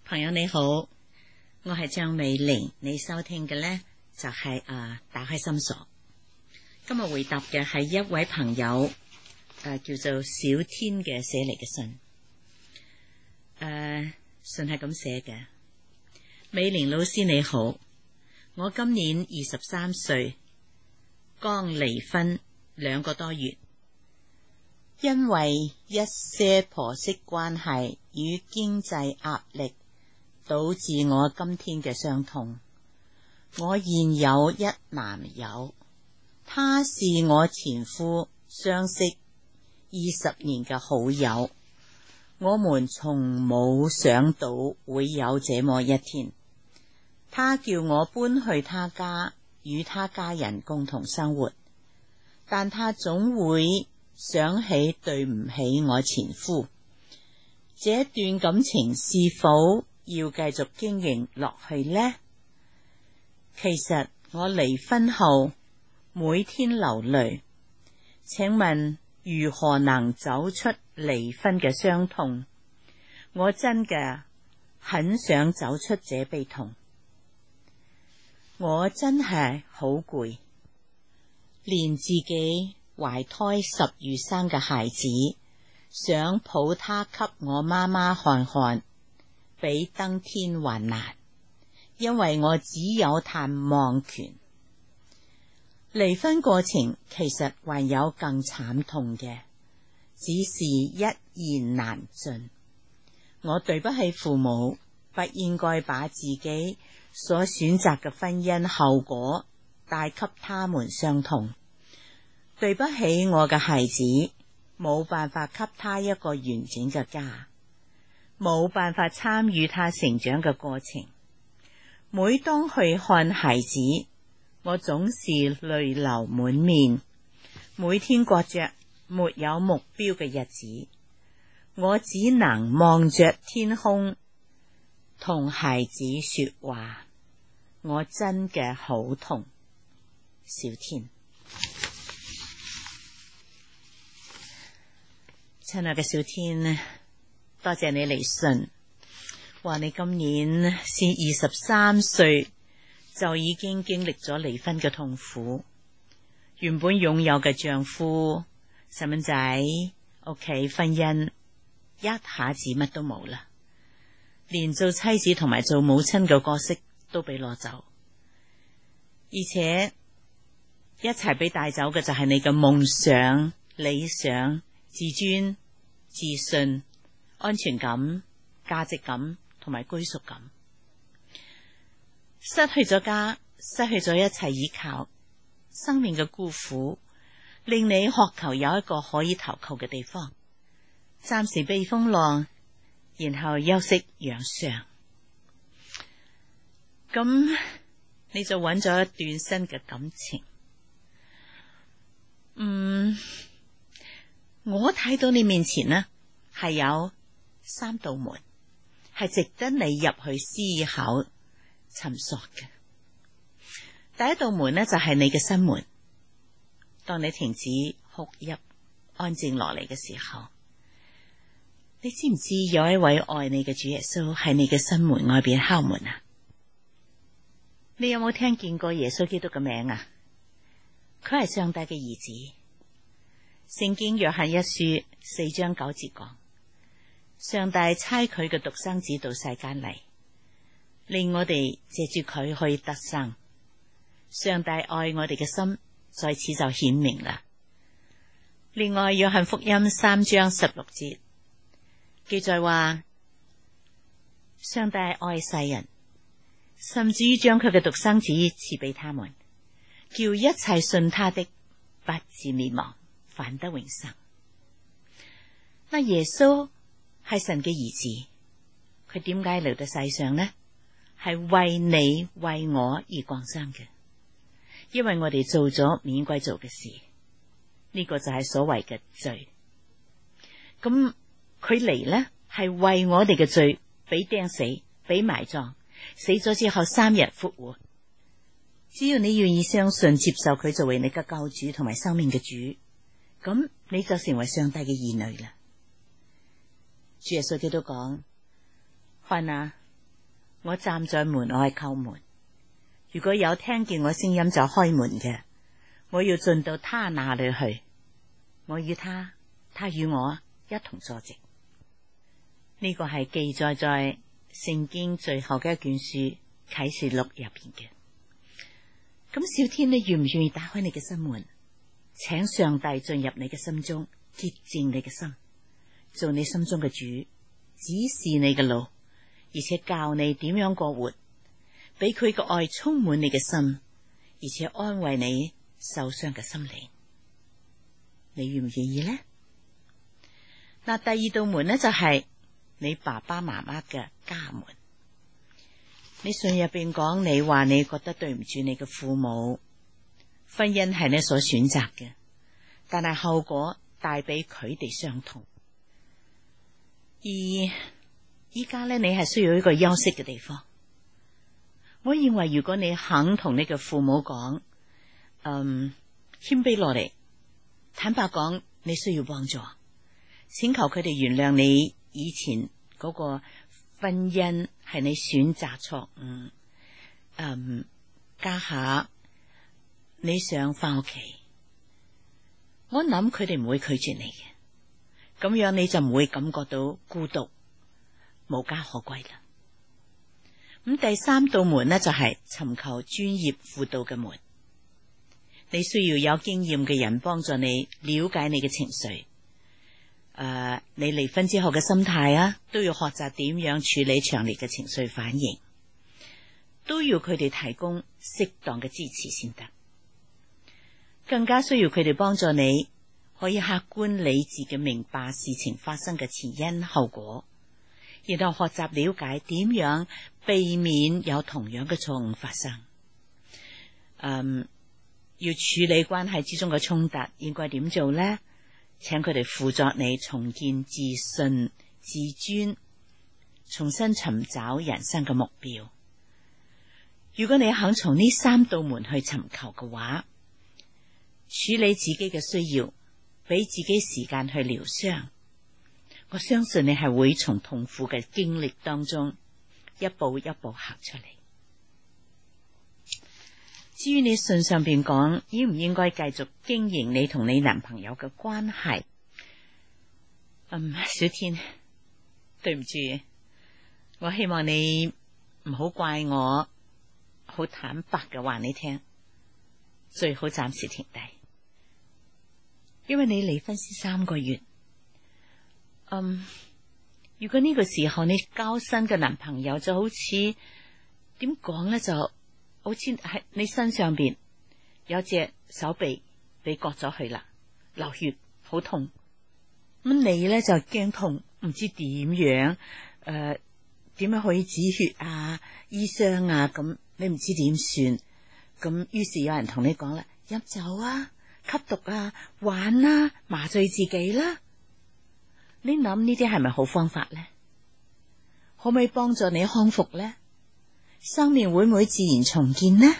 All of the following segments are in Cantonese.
朋友你好，我係張美玲，你收聽嘅呢就係打開心鎖。今日回答嘅係一位朋友叫做小天嘅寫嚟嘅信。信係咁寫嘅：美玲老師你好，我今年23歲，剛離婚2個多月，因為一些婆媳關係與經濟壓力，導致我今天嘅傷痛。我現有一男友，他是我前夫相識20年嘅好友，我們從冇想到會有這麼一天。他叫我搬去他家，與他家人共同生活，但他總會想起對唔起我前夫。這段感情是否要繼續經營落去呢？其實我離婚後每天流淚，請問如何能走出離婚嘅傷痛？我真嘅很想走出這悲痛，我真係好攰，連自己懷胎10月生嘅孩子，想抱他給我媽媽看看，比登天還難，因為我只有探望權。離婚過程其實還有更慘痛嘅，只是一言難盡。我對不起父母，不應該把自己所選擇嘅婚姻後果帶給他們傷痛。對不起我嘅孩子，冇辦法給他一個完整嘅家，冇辦法參與他成長嘅過程。每當去看孩子，我總是淚流滿面，每天過着沒有目標嘅日子，我只能望着天空同孩子說話，我真嘅好痛。小天，親愛嘅小天，多謝你嚟信，話你今年先23歲就已經經歷咗離婚嘅痛苦，原本擁有嘅丈夫、細蚊仔、屋企、婚姻，一下子乜都冇啦，連做妻子同埋做母親嘅角色都被攞走，而且一齊被帶走嘅就係你嘅夢想、理想、自尊、自信、安全感、價值感同埋歸屬感。失去咗家，失去咗一切依靠，生命嘅孤苦令你渴求有一個可以投靠嘅地方，暫時避風浪，然後休息養傷。咁你就揾咗一段新嘅感情。我睇到你面前呢係有3道門，係值得你入去思考尋索嘅。第一道門呢就係你嘅心門，當你停止哭泣，安靜落嚟嘅時候，你知唔知有一位愛你嘅主耶穌喺你嘅心門外邊敲門啊？你有冇聽見過耶穌基督嘅名啊？佢係上帝嘅兒子。聖經約翰一書4章9節講，上帝差佢嘅獨生子到世間嚟，令我哋借住佢可以得生。上帝愛我哋嘅心在此就顯明啦。另外約翰福音3章16節記載話，上帝愛世人，甚至於將佢嘅獨生子賜俾他們，叫一切信他的不至滅亡，反得永生。那耶穌係神嘅兒子，佢點解嚟到世上呢？係為你為我而降生嘅，因為我哋做咗免歸做嘅事，呢個就係所謂嘅罪。咁佢嚟呢係為我哋嘅罪俾釘死，俾埋葬，死咗之後3日復活。只要你願意相信接受佢作為你嘅救主同埋生命嘅主，咁你就成為上帝嘅兒女啦。主耶穌基督講，看啊， 我站在門外叩門，如果有聽見我聲音就開門嘅，我要進到他那裏去，我與他，他與我一同坐席。呢個係記載在聖經最後嘅一卷書啟示錄入邊嘅。咁小天，你願唔願意打開你嘅心門，請上帝進入你嘅心中，潔淨你嘅心，做你心中嘅主，指示你嘅路，而且教你點樣過活，俾佢嘅愛充滿你嘅心，而且安慰你受傷嘅心靈。你願唔願意呢？嗱，第二道門呢，就係你爸爸媽媽嘅家門。你信入邊講，你話你覺得對唔住你嘅父母，婚姻係你所選擇嘅，但係後果帶俾佢哋傷痛。而依家咧，你係需要一個休息嘅地方。我認為如果你肯同你嘅父母講，謙卑落嚟，坦白講你需要幫助，請求佢哋原諒你以前嗰個婚姻係你選擇錯誤，家下你想翻屋企，我諗佢哋唔會拒絕你嘅，咁樣你就唔會感覺到孤獨無家可歸啦。咁第三道門呢，就係尋求專業輔導嘅門，你需要有經驗嘅人幫助你了解你嘅情緒。你離婚之後嘅心態啊，都要學習點樣處理強烈嘅情緒反應，都要佢哋提供適當嘅支持先得。更加需要佢哋幫助你，可以客觀理智嘅明白事情發生嘅前因後果，然後學習了解點樣避免有同樣嘅錯誤發生。要處理關係之中嘅衝突，應該點做呢？請佢哋輔助你重建自信、自尊，重新尋找人生嘅目標。如果你肯從呢三道門去尋求嘅話，處理自己嘅需要，俾自己時間去療傷，我相信你係會從痛苦嘅經歷當中一步一步行出嚟。至於你信上邊講，應唔應該繼續經營你同你男朋友嘅關係？小天，對唔住，我希望你唔好怪我，好坦白嘅話你聽，最好暫時停低，因為你離婚先3個月。如果呢個時候你交新嘅男朋友，就好似點講呢？就好似喺你身上邊有隻手臂被割咗去啦，流血好痛。咁你呢就驚痛，唔知點樣點樣可以止血啊、醫傷啊，咁你唔知點算。咁於是有人同你講啦，飲酒啊、吸毒啊、玩啊、麻醉自己啦。你諗呢啲係咪好方法呢？可唔可以幫助你康復呢？生命會唔會自然重建呢？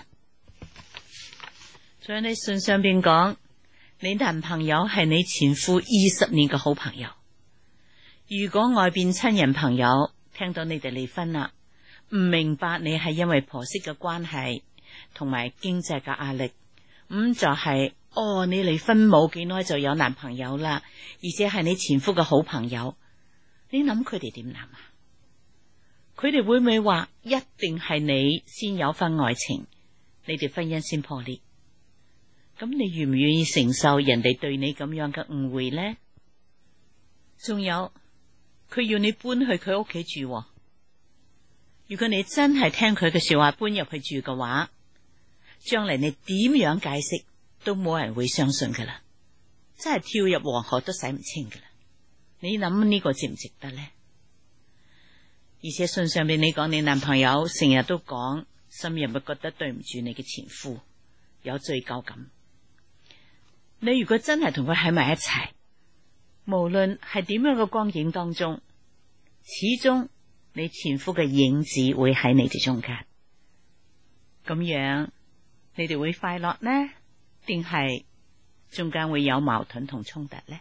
仲有你信上邊講，你男朋友係你前夫20年嘅好朋友。如果外邊親人朋友聽到你哋離婚啦，唔明白你係因為婆媳嘅關係同埋經濟嘅壓力，咁就係你離婚冇幾耐就有男朋友啦，而且係你前夫嘅好朋友，你諗佢哋點諗啊？佢哋會唔會話一定係你先有份愛情，你哋婚姻先破裂？咁你願唔願意承受人哋對你咁樣嘅誤會呢？仲有，佢要你搬去佢屋企住喎。如果你真係聽佢嘅說話搬入去住嘅話，將來你點樣解釋都冇人會相信噶啦，真係跳入黃河都洗唔清噶啦。你諗呢個值唔值得呢？而且信上邊你講，你男朋友成日都講，心入咪覺得對唔住你嘅前夫，有罪疚感。你如果真係同佢喺埋一齊，無論係點樣嘅光景當中，始終你前夫嘅影子會喺你哋中間。咁樣你哋會快樂呢？定係中間會有矛盾同衝突呢？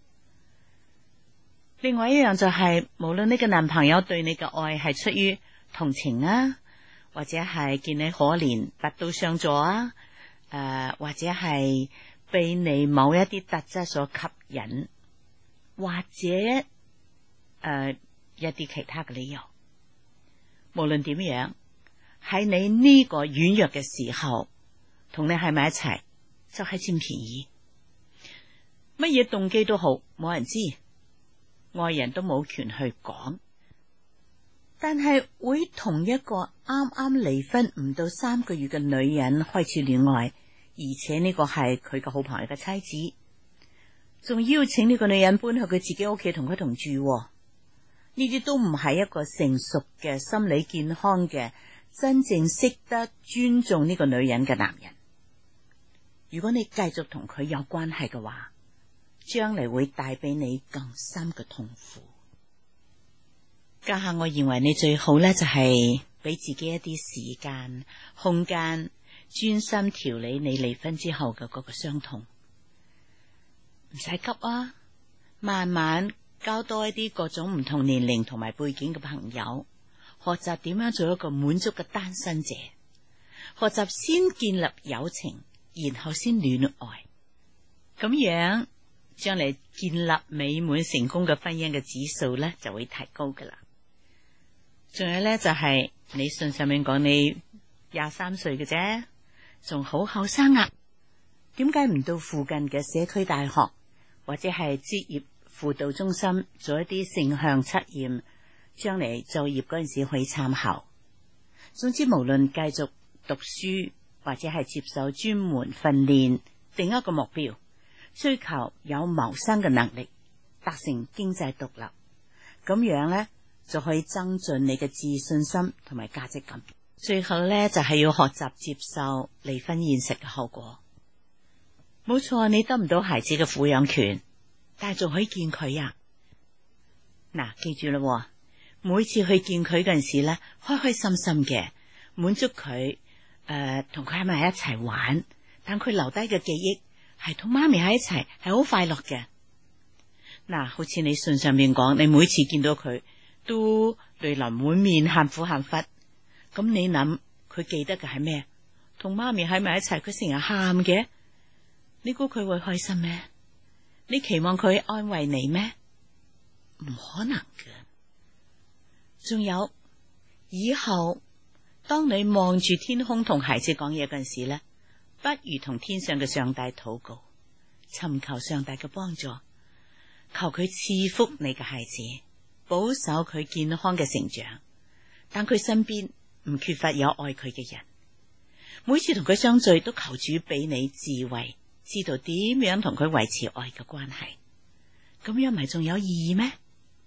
另外一樣就係，無論你嘅男朋友對你嘅愛係出於同情啊，或者係見你可憐拔刀相助啊，或者係被你某一啲特質所吸引，或者一啲其他嘅理由。無論點樣，喺你呢個軟弱嘅時候，同你喺埋一齊就係佔便宜。乜嘢動機都好，冇人知，外人都冇權去講。但係會同一個啱啱離婚唔到3個月嘅女人開始戀愛，而且呢個係佢嘅好朋友嘅妻子，仲邀請呢個女人搬去佢自己屋企同佢同住，呢啲都唔係一個成熟嘅心理健康嘅真正識得尊重呢個女人嘅男人。如果你繼續同佢有關係嘅話，將嚟會帶俾你更深嘅痛苦。家下我認為你最好咧就係俾自己一啲時間空間，專心調理你離婚之後嘅嗰個傷痛。唔使急啊，慢慢交多一啲各種唔同年齡同埋背景嘅朋友，學習點樣做一個滿足嘅單身者，學習先建立友情，然後先戀愛，咁樣將嚟建立美滿成功嘅婚姻嘅指數咧就會提高噶啦。仲有咧就係你信上面講你23歲嘅啫，仲好後生啊，點解唔到附近嘅社區大學或者係職業輔導中心做一啲性向測驗，將嚟就業嗰陣時可以參考。總之無論繼續讀書或者係接受專門訓練，定一個目標，追求有謀生嘅能力，達成經濟獨立，咁樣咧就可以增進你嘅自信心同埋價值感。最後咧就係要學習接受離婚現實嘅後果。冇錯，你得唔到孩子嘅撫養權，但係仲可以見佢啊。嗱，記住啦，每次去見佢嗰陣時咧，開開心心嘅滿足佢，同佢喺埋一齊玩，但佢留低嘅記憶係同媽咪喺一齊，係好快樂嘅。嗱，好似你信上面講，你每次見到佢都淚流滿面，喊苦喊忽，咁你諗佢記得嘅係咩？同媽咪喺埋一齊，佢成日喊嘅，你估佢會開心咩？你期望佢安慰你咩？唔可能嘅。仲有以後，當你望住天空同孩子講嘢嗰陣時咧，不如同天上嘅上帝禱告，尋求上帝嘅幫助，求佢賜福你嘅孩子，保守佢健康嘅成長，但佢身邊唔缺乏有愛佢嘅人。每次同佢相聚，都求主俾你智慧，知道點樣同佢維持愛嘅關係。咁樣咪仲有意義咩？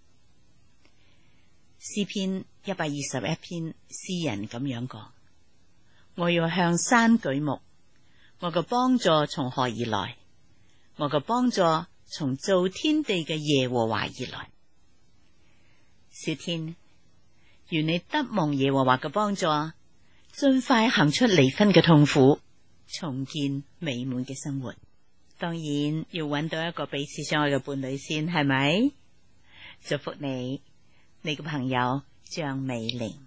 詩篇121篇，詩人咁樣講：我要向山舉目，我嘅幫助從何而來？我嘅幫助從造天地嘅耶和華而來。小天，願你得蒙耶和華嘅幫助，盡快行出離婚嘅痛苦，重建美滿嘅生活。當然要揾到一個彼此相愛嘅伴侶先，係咪？祝福你，你嘅朋友張美玲。